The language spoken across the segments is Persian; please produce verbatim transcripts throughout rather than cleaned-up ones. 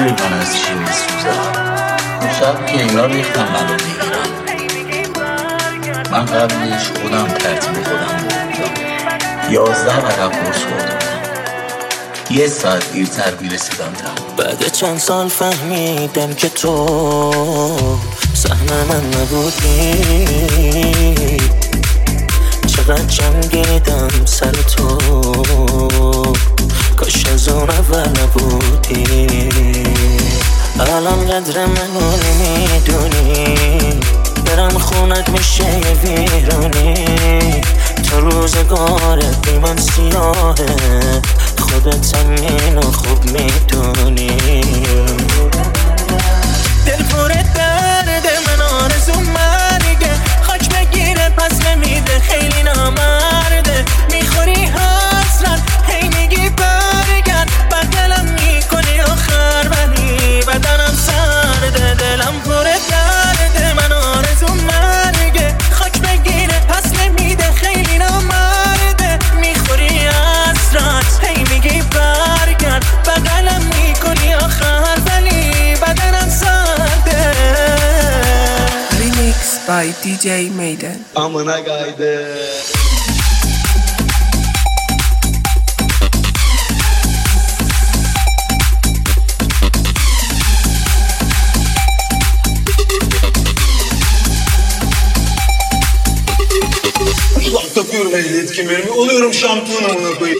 من از چی میسوزم. اون شب که اینا ریختم منو بگیرم، من قبلش خودم ترتیب خودم بودم. یازده عقب برس خوردم، یه ساعت دیرتر بیرسیدم تم. بعد چند سال فهمیدم که تو سهم من نبودی، چقدر جنگیدم سر تو، کاش از اون اول نبودی. الان قدر منو نمیدونی، برم خونت میشه یه ویرونی. تو روزگارت بی من سیاهه، خودت همینو خوب میدونی. دل پرت درده، من آرزو مرگه، خاک بگیره پس نمیده، خیلی نامرده. میخوری حسرت، هی میگی برگرد، بعد دلم میکنی آخر ولی بدنم سرده. دلم پرت درده، من آرزو مرگه، خاک بگیره پس نمیده، خیلی نامرده. میخوری حسرت، هی میگی برگرد، بغلم میکنی آخر ولی بدنم سرده. Remix by دی جی Maiden. امونه گایده Bak takıyorum ehliyet kemerimi, oluyorum şampiyon amına koyayım.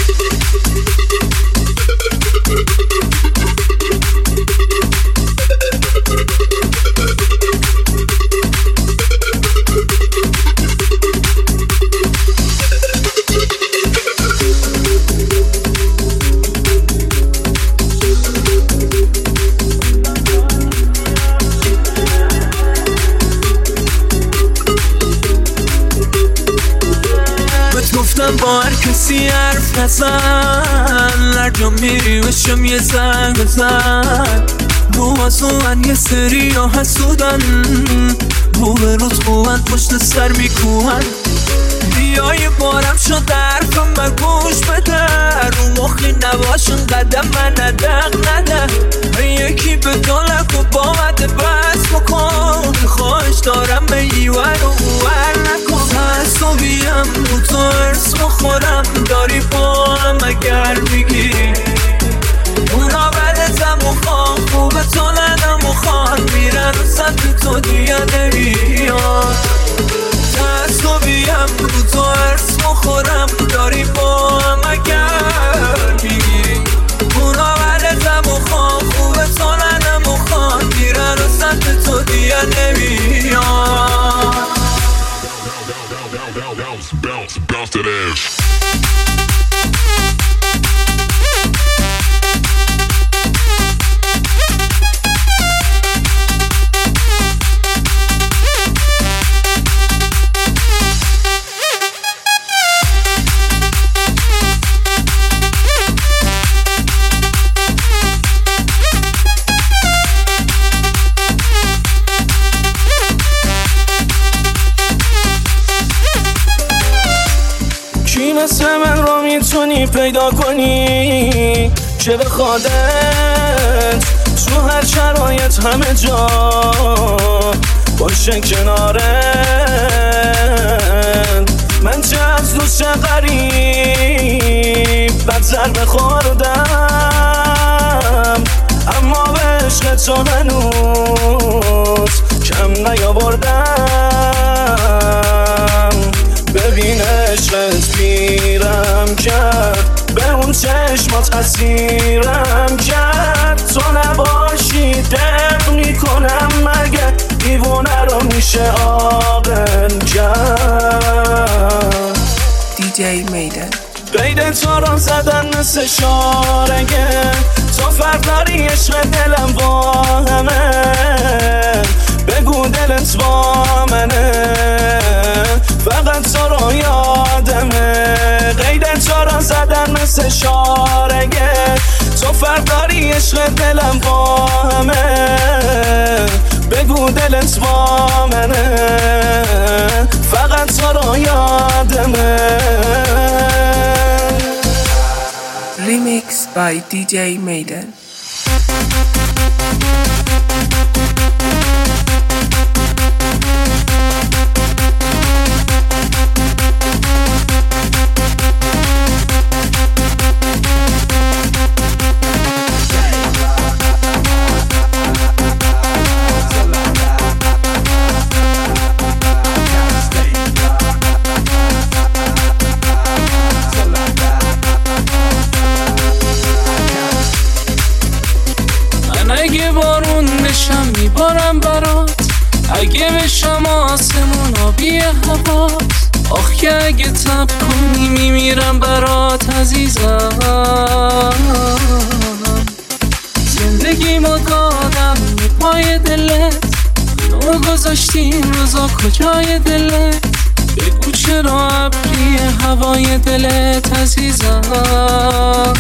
گفتم با هر کسی حرف نزن، هر جا میری بشم یه زنگ بزن. رو از من یه سری ها حسودن، رو به روز خوبن پشت سر میکوهن. بیا یه بارم شد حرفم و گوش بده، رو مخی نباشن قدم من ندق نده. یکی به دالک و بامده بس بکن، خواهش دارم به ایور و اوور نکن. تعصبیم رو تو ارس مخورم، داری با هم اگر میگی اونا بدتم و خواه، خوب تو ندم و خواه، میرن و سمت تو دیگه نمیاد. تعصبیم رو تو ارس مخورم، داری با هم اگر میگی اونا بدتم و خواه، خوب تو ندم و خواه، میرن و سمت تو دیگه نمیاد. Bounce, bounce, bounce that ass. مثل من رو میتونی پیدا کنی که به خودت تو هر شرایط همه جا باشه کنارت. من چه از دوست چه غریب بد ضربه خوردم، اما به عشق تو هنوز کم نیاوردم. ببین عشقت میرم کرد، به اون چشمات اسیرم کرد. تو نباشی دق میکنم مگه، دیوونه رو میشه عاقل کرد. دی جی Maiden. قید تو رو زدن مثل شارگه، تو فرق داری عشق دلم با همه. بگو دلت با منه، فقط تو رو یادمه. قید تو رو زدن مثل شارگه، تو فرق داری عشق دلم با همه. بگو دلت با منه، فقط تو رو یادمه. Remix by دی جی Maiden. بشم آسمون آبی هواست. آخ که اگه تب کنی میمیرم برات عزیزم. زندگیمو دادم به پای دلت، نور گذاشتیم روزا کجای دلت. بگو چرا ابری هوای دلت عزیزم.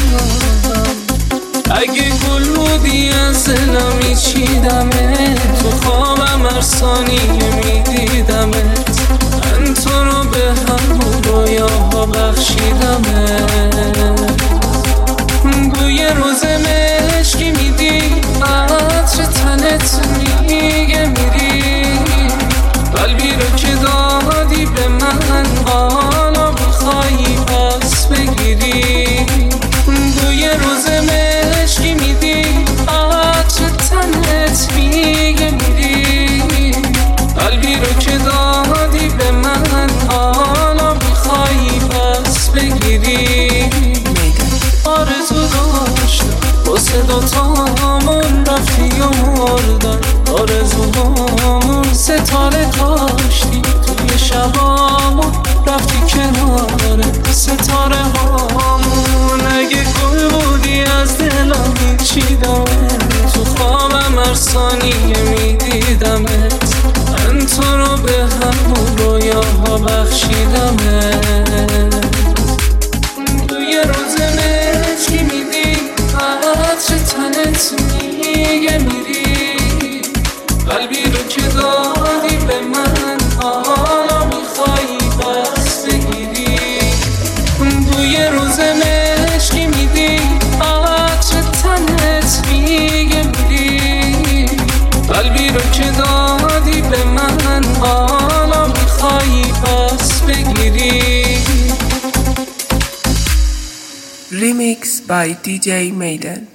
اگه گل بودی از دلم میچیدمت، تو خوابم هر ثانیه میدیدمت. من تو رو به همون رویاها بخشیدمت. بوی روز مشکی میدی، عطر تنت میگه میری. قلبی رو که دادی به من، حالا میخوایی پس بگیری. بوی روز مشکی میدی، عطر تنت میگه میری. قلبی رو که دادی به من، حالا میخوایی پس بگیری. آرزو داشتم واسه دوتامون، رفتی و مردن آرزوهامون. ستاره کاشتی توی شبامون، رفتی کنار ستاره هامون. اگه گل بودی از دلم میچیدم، تو خوابم هر ثانیه میدیدمت. من تو رو به همون رویاها بخشیدمت. توی روز مشکی میدی، عطر تنت میگه میری. قلبی رو که دادی به من، حالا میخوایی پس بگیری. بوی روز مشکی میدی، عطر تنت میگه میری. قلبی رو که دادی به من، حالا میخوایی پس بگیری. Remix by دی جی Maiden.